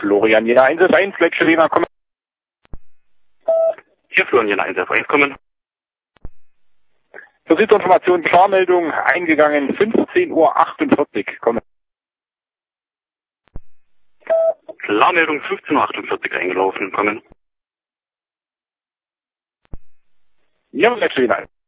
Florian Jena 1F1, Fletchelina, kommen. Hier Florian Jena 1F1, kommen. Versuchsinformation, Klarmeldung, eingegangen, 15:48 Uhr, kommen. Klarmeldung 15:48 Uhr eingelaufen, kommen. Ja, Fletchelina.